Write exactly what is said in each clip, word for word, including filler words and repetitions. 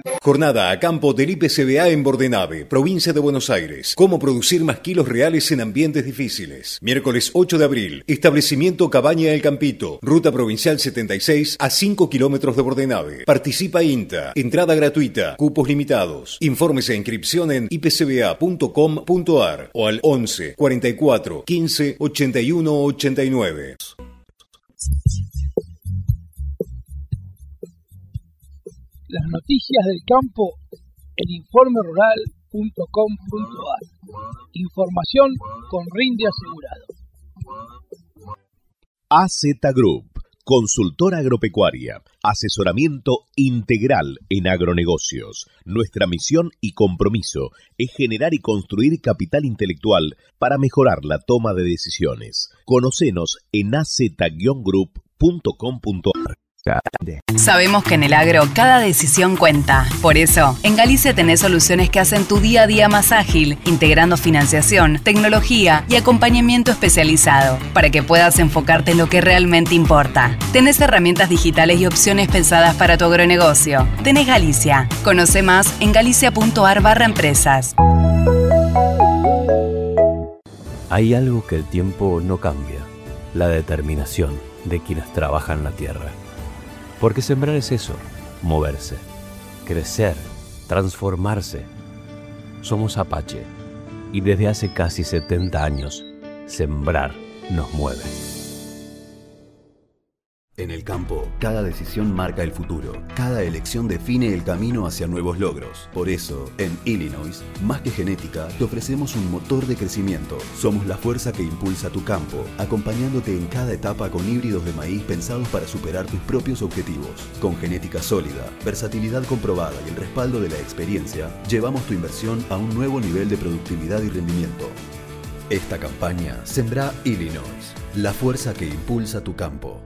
Jornada a campo del I P C B A en Bordenave, provincia de Buenos Aires. Cómo producir más kilos reales en ambientes difíciles. Miércoles ocho de abril. Establecimiento Cabaña El Campito. Ruta provincial setenta y seis a cinco kilómetros de Bordenave. Participa INTA. Entrada gratuita. Cupos limitados. Informes e inscripción en i p c b a punto com punto a r o al once cuarenta y cuatro quince ochenta y uno ochenta y nueve. Las noticias del campo en informe rural punto com punto a r. Información con rinde asegurado. A Z Group, consultora agropecuaria, asesoramiento integral en agronegocios. Nuestra misión y compromiso es generar y construir capital intelectual para mejorar la toma de decisiones. Conocenos en a z group punto com punto a r. Sabemos que en el agro cada decisión cuenta. Por eso, en Galicia tenés soluciones que hacen tu día a día más ágil, integrando financiación, tecnología y acompañamiento especializado, para que puedas enfocarte en lo que realmente importa. Tenés herramientas digitales y opciones pensadas para tu agronegocio. Tenés Galicia. Conoce más en galicia punto a r barra empresas. Hay algo que el tiempo no cambia: la determinación de quienes trabajan la tierra. Porque sembrar es eso, moverse, crecer, transformarse. Somos Apache y desde hace casi setenta años, sembrar nos mueve. En el campo, cada decisión marca el futuro. Cada elección define el camino hacia nuevos logros. Por eso, en Illinois, más que genética, te ofrecemos un motor de crecimiento. Somos la fuerza que impulsa tu campo, acompañándote en cada etapa con híbridos de maíz pensados para superar tus propios objetivos. Con genética sólida, versatilidad comprobada y el respaldo de la experiencia, llevamos tu inversión a un nuevo nivel de productividad y rendimiento. Esta campaña Sembrá Illinois, la fuerza que impulsa tu campo.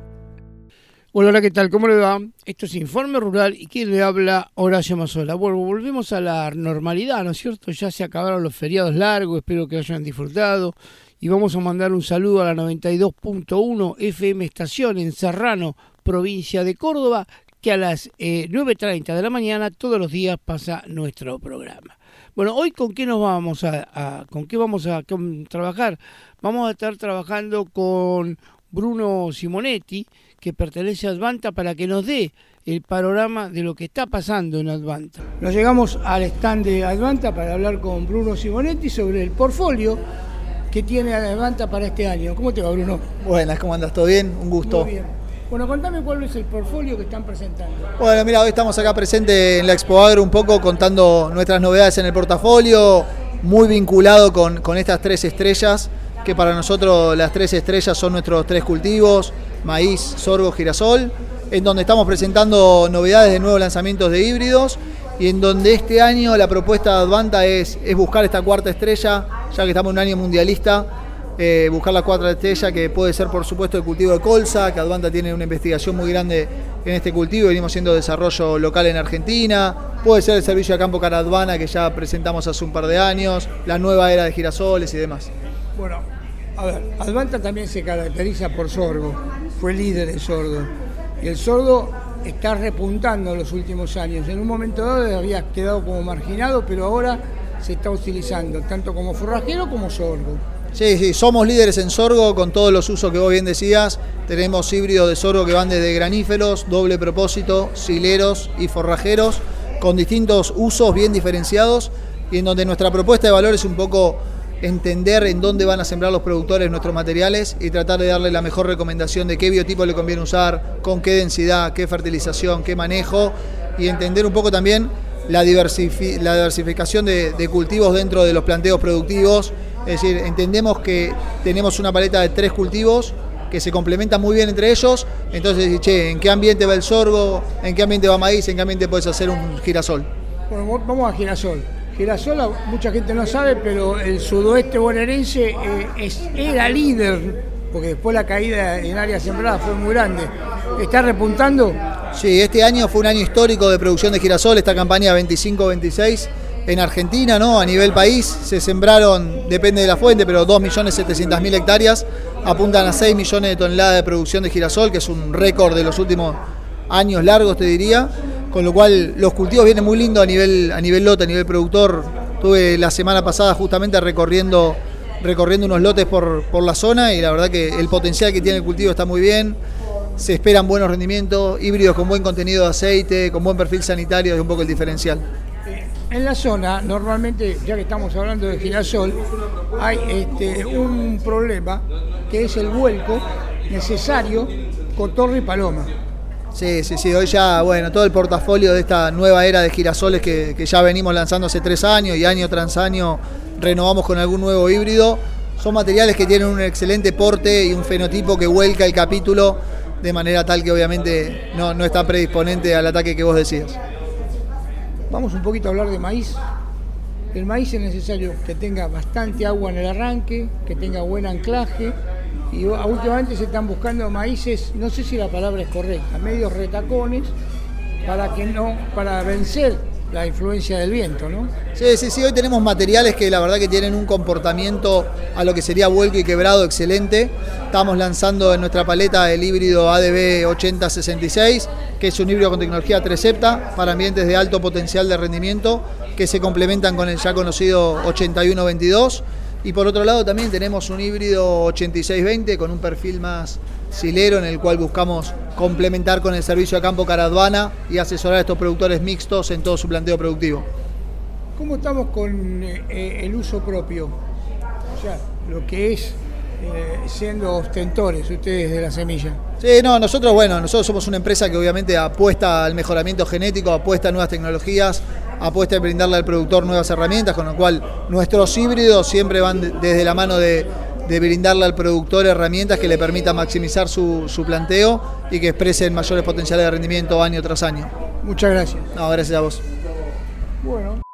Hola, hola, ¿qué tal? ¿Cómo le va? Esto es Informe Rural y ¿quién le habla? Horacio Mazzola. Bueno, volvemos a la normalidad, ¿no es cierto? Ya se acabaron los feriados largos, espero que hayan disfrutado. Y vamos a mandar un saludo a la noventa y dos punto uno F M estación en Serrano, provincia de Córdoba, que a las eh, nueve treinta de la mañana todos los días pasa nuestro programa. Bueno, hoy ¿con qué nos vamos a, a con qué vamos a con, trabajar? Vamos a estar trabajando con Bruno Simonetti, que pertenece a Advanta, para que nos dé el panorama de lo que está pasando en Advanta. Nos llegamos al stand de Advanta para hablar con Bruno Simonetti sobre el portfolio que tiene Advanta para este año. ¿Cómo te va, Bruno? Buenas, ¿cómo andas? ¿Todo bien? Un gusto. Muy bien. Bueno, contame cuál es el portfolio que están presentando. Bueno, mira, hoy estamos acá presentes en la Expo Agro un poco contando nuestras novedades en el portafolio, muy vinculado con, con estas tres estrellas, que para nosotros las tres estrellas son nuestros tres cultivos: maíz, sorgo, girasol, en donde estamos presentando novedades de nuevos lanzamientos de híbridos y en donde este año la propuesta de Advanta es, es buscar esta cuarta estrella, ya que estamos en un año mundialista, eh, buscar la cuarta estrella, que puede ser por supuesto el cultivo de colza, que Advanta tiene una investigación muy grande en este cultivo, venimos haciendo desarrollo local en Argentina, puede ser el servicio de campo Caradvana, que ya presentamos hace un par de años, la nueva era de girasoles y demás. Bueno, a ver, Advanta también se caracteriza por sorgo, fue líder en sorgo, y el sorgo está repuntando en los últimos años. En un momento dado había quedado como marginado, pero ahora se está utilizando tanto como forrajero como sorgo. Sí, sí, somos líderes en sorgo con todos los usos que vos bien decías. Tenemos híbridos de sorgo que van desde graníferos, doble propósito, sileros y forrajeros, con distintos usos bien diferenciados, y en donde nuestra propuesta de valor es un poco entender en dónde van a sembrar los productores nuestros materiales y tratar de darle la mejor recomendación de qué biotipo le conviene usar, con qué densidad, qué fertilización, qué manejo, y entender un poco también la, diversifi- la diversificación de, de cultivos dentro de los planteos productivos. Es decir, entendemos que tenemos una paleta de tres cultivos que se complementan muy bien entre ellos, entonces, che, ¿en qué ambiente va el sorgo? ¿En qué ambiente va maíz? ¿En qué ambiente puedes hacer un girasol? Bueno, vamos a girasol. Girasol, mucha gente no sabe, pero el sudoeste bonaerense eh, es, era líder, porque después la caída en áreas sembradas fue muy grande. ¿Está repuntando? Sí, este año fue un año histórico de producción de girasol, esta campaña veinticinco veintiséis en Argentina, ¿no? A nivel país se sembraron, depende de la fuente, pero dos millones setecientas mil hectáreas, apuntan a seis millones de toneladas de producción de girasol, que es un récord de los últimos años largos, te diría. con lo cual los cultivos vienen muy lindos a nivel, a nivel lote, a nivel productor. Estuve la semana pasada justamente recorriendo, recorriendo unos lotes por, por la zona y la verdad que el potencial que tiene el cultivo está muy bien. Se esperan buenos rendimientos, híbridos con buen contenido de aceite, con buen perfil sanitario, es un poco el diferencial. En la zona, normalmente, ya que estamos hablando de girasol, hay este, un problema que es el vuelco necesario cotorra y paloma. Sí, sí, sí, hoy ya, bueno, todo el portafolio de esta nueva era de girasoles que, que ya venimos lanzando hace tres años y año tras año renovamos con algún nuevo híbrido, son materiales que tienen un excelente porte y un fenotipo que vuelca el capítulo de manera tal que obviamente no, no está predisponente al ataque que vos decías. Vamos un poquito a hablar de maíz. El maíz es necesario que tenga bastante agua en el arranque, que tenga buen anclaje y últimamente se están buscando maíces, no sé si la palabra es correcta, medios retacones para que no, para vencer la influencia del viento, ¿no? Sí, sí, sí, hoy tenemos materiales que la verdad que tienen un comportamiento a lo que sería vuelco y quebrado excelente. Estamos lanzando en nuestra paleta el híbrido A D B ochenta sesenta y seis, que es un híbrido con tecnología tres septa para ambientes de alto potencial de rendimiento que se complementan con el ya conocido ochenta y uno veintidós. Y por otro lado también tenemos un híbrido ochenta y seis veinte con un perfil más silero en el cual buscamos complementar con el servicio de campo Caraduana y asesorar a estos productores mixtos en todo su planteo productivo. ¿Cómo estamos con eh, el uso propio? O sea, lo que es eh, siendo ostentores ustedes de la semilla. Sí, no, nosotros, bueno, nosotros somos una empresa que obviamente apuesta al mejoramiento genético, apuesta a nuevas tecnologías, apuesta a brindarle al productor nuevas herramientas, con lo cual nuestros híbridos siempre van de, desde la mano de, de brindarle al productor herramientas que le permitan maximizar su, su planteo y que expresen mayores potenciales de rendimiento año tras año. Muchas gracias. No, gracias a vos. Bueno.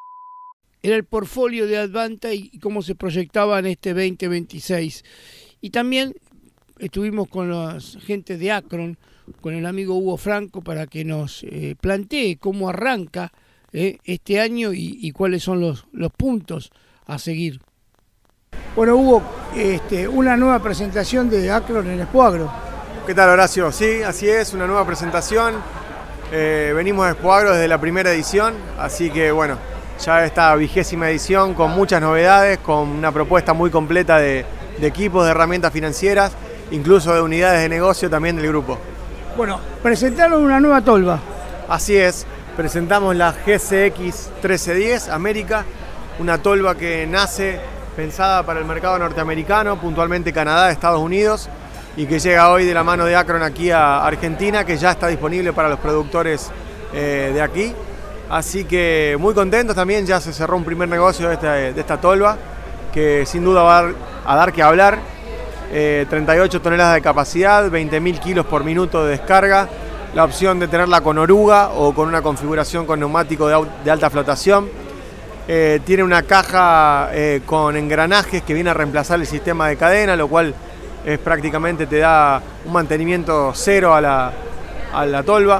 Era el portfolio de Advanta y cómo se proyectaba en este veinte veintiséis. Y también estuvimos con la gente de Acron, con el amigo Hugo Franco, para que nos eh, plantee cómo arranca eh, este año y, y cuáles son los, los puntos a seguir. Bueno, Hugo, este, una nueva presentación de Acron en Expoagro. ¿Qué tal, Horacio? Sí, así es, una nueva presentación. Eh, venimos de Expoagro desde la primera edición, así que bueno, ya esta vigésima edición con muchas novedades, con una propuesta muy completa de, de equipos, de herramientas financieras, incluso de unidades de negocio también del grupo. Bueno, presentaron una nueva tolva. Así es, presentamos la G C X trece diez América, una tolva que nace pensada para el mercado norteamericano, puntualmente Canadá, Estados Unidos, y que llega hoy de la mano de Acron aquí a Argentina, que ya está disponible para los productores eh, de aquí. Así que muy contentos también, ya se cerró un primer negocio de esta, de esta tolva, que sin duda va a dar, a dar que hablar. Eh, treinta y ocho toneladas de capacidad, veinte mil kilos por minuto de descarga, la opción de tenerla con oruga o con una configuración con neumático de, de alta flotación. Eh, tiene una caja eh, con engranajes que viene a reemplazar el sistema de cadena, lo cual es prácticamente te da un mantenimiento cero a la, a la tolva.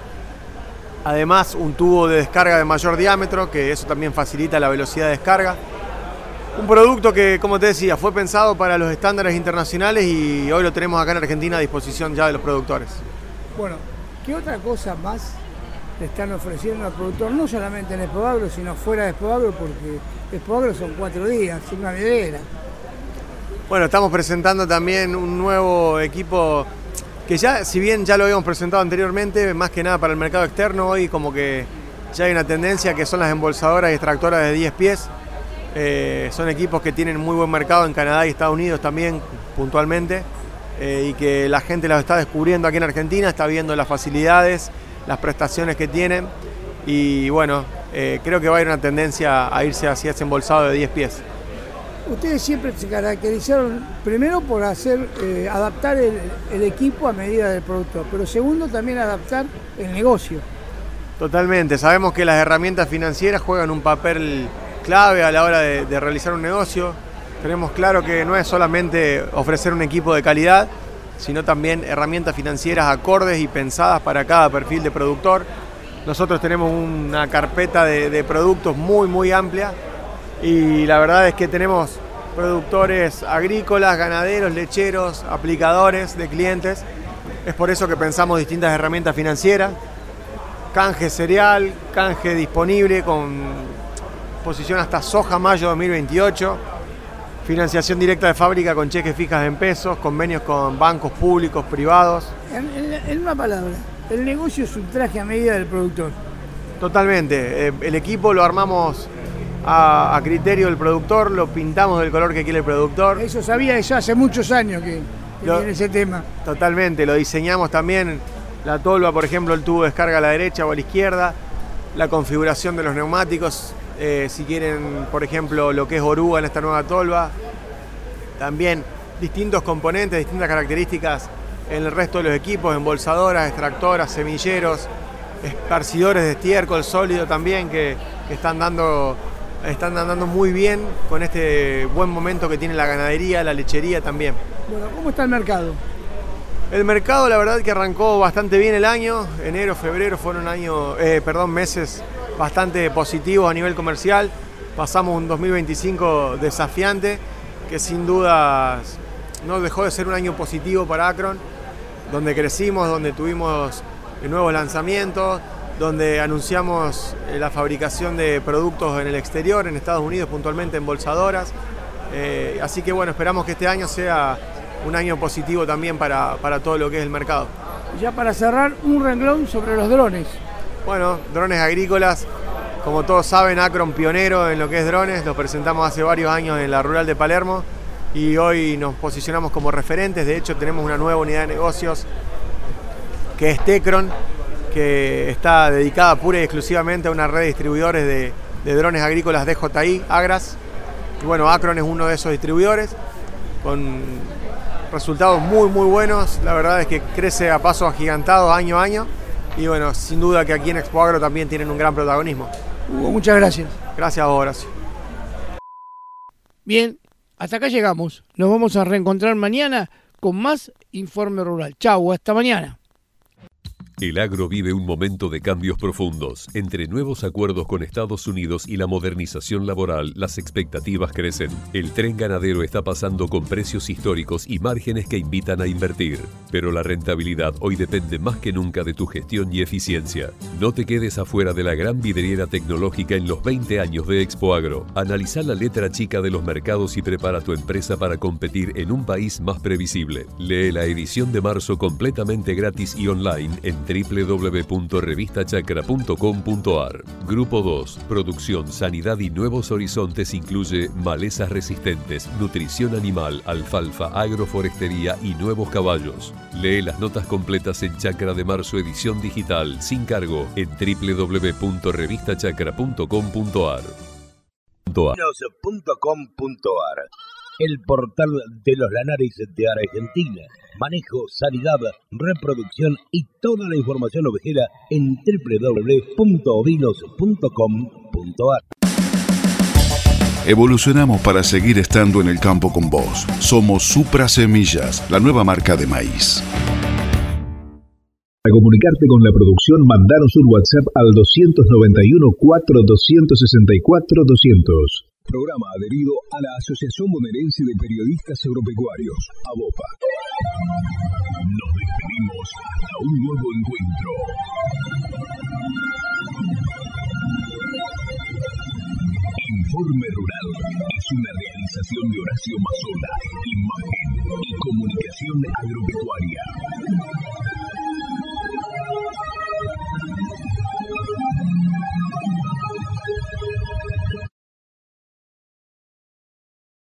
Además, un tubo de descarga de mayor diámetro, que eso también facilita la velocidad de descarga. Un producto que, como te decía, fue pensado para los estándares internacionales y hoy lo tenemos acá en Argentina a disposición ya de los productores. Bueno, ¿qué otra cosa más le están ofreciendo al productor? No solamente en Expoagro, sino fuera de Expoagro, porque Expoagro son cuatro días, es una vidriera. Bueno, estamos presentando también un nuevo equipo que ya, si bien ya lo habíamos presentado anteriormente, más que nada para el mercado externo, hoy como que ya hay una tendencia que son las embolsadoras y extractoras de diez pies. Eh, son equipos que tienen muy buen mercado en Canadá y Estados Unidos también, puntualmente, eh, y que la gente los está descubriendo aquí en Argentina, está viendo las facilidades, las prestaciones que tienen, y bueno, eh, creo que va a haber una tendencia a irse hacia ese embolsado de diez pies. Ustedes siempre se caracterizaron, primero por hacer, eh, adaptar el, el equipo a medida del productor, pero segundo también adaptar el negocio. Totalmente, sabemos que las herramientas financieras juegan un papel clave a la hora de, de realizar un negocio. Tenemos claro que no es solamente ofrecer un equipo de calidad, sino también herramientas financieras acordes y pensadas para cada perfil de productor. Nosotros tenemos una carpeta de, de productos muy, muy amplia. Y la verdad es que tenemos productores agrícolas, ganaderos, lecheros, aplicadores de clientes. Es por eso que pensamos distintas herramientas financieras. canje cereal, canje disponible con posición hasta soja mayo dos mil veintiocho, financiación directa de fábrica con cheques fijas en pesos, convenios con bancos públicos, privados. En, en, en una palabra, el negocio es un traje a medida del productor. Totalmente, eh, el equipo lo armamos a, a criterio del productor, lo pintamos del color que quiere el productor. Eso sabía ya hace muchos años que, que lo, tiene ese tema. Totalmente, lo diseñamos también. La tolva, por ejemplo, el tubo de descarga a la derecha o a la izquierda, la configuración de los neumáticos, eh, si quieren, por ejemplo, lo que es oruga en esta nueva tolva. También distintos componentes, distintas características en el resto de los equipos, embolsadoras, extractoras, semilleros, esparcidores de estiércol sólido también, que, que están dando, están andando muy bien con este buen momento que tiene la ganadería, la lechería también. Bueno, ¿cómo está el mercado? El mercado, la verdad que arrancó bastante bien el año. Enero, febrero fueron un año, eh, perdón, meses bastante positivos a nivel comercial. Pasamos un dos mil veinticinco desafiante, que sin duda no dejó de ser un año positivo para Akron, donde crecimos, donde tuvimos nuevos lanzamientos, donde anunciamos la fabricación de productos en el exterior, en Estados Unidos, puntualmente embolsadoras. Eh, así que bueno, esperamos que este año sea un año positivo también para, para todo lo que es el mercado. Ya para cerrar, un renglón sobre los drones. Bueno, drones agrícolas, como todos saben, Akron pionero en lo que es drones, los presentamos hace varios años en la Rural de Palermo y hoy nos posicionamos como referentes. De hecho, tenemos una nueva unidad de negocios que es Tecron, que está dedicada pura y exclusivamente a una red de distribuidores de, de drones agrícolas D J I, Agras. Y bueno, Akron es uno de esos distribuidores, con resultados muy muy buenos. La verdad es que crece a pasos agigantados año a año y bueno, sin duda que aquí en Expo Agro también tienen un gran protagonismo. Hugo, muchas gracias. Gracias a vos, Horacio. Bien, hasta acá llegamos. Nos vamos a reencontrar mañana con más Informe Rural. Chau, hasta mañana. El agro vive un momento de cambios profundos. Entre nuevos acuerdos con Estados Unidos y la modernización laboral, las expectativas crecen. El tren ganadero está pasando con precios históricos y márgenes que invitan a invertir. Pero la rentabilidad hoy depende más que nunca de tu gestión y eficiencia. No te quedes afuera de la gran vidriera tecnológica en los veinte años de Expo Agro. Analiza la letra chica de los mercados y prepara tu empresa para competir en un país más previsible. Lee la edición de marzo completamente gratis y online en doble u doble u doble u punto revista chacra punto com punto a r. Grupo dos, Producción, Sanidad y Nuevos Horizontes incluye malezas resistentes, nutrición animal, alfalfa, agroforestería y nuevos caballos. Lee las notas completas en Chacra de Marzo edición digital, sin cargo, en doble u doble u doble u punto revista chacra punto com punto a r. punto com punto a r, el portal de los lanares de Argentina. Manejo, sanidad, reproducción y toda la información ovejera en doble u doble u doble u punto ovinos punto com punto a r. Evolucionamos para seguir estando en el campo con vos. Somos Supra Semillas, la nueva marca de maíz. Para comunicarte con la producción, mandanos un WhatsApp al dos nueve uno, cuatro dos seis cuatro, dos cero cero. Programa adherido a la Asociación Bonaerense de Periodistas Agropecuarios, ABOPA. Nos despedimos hasta un nuevo encuentro. Informe Rural es una realización de Horacio Mazzola, imagen y comunicación agropecuaria.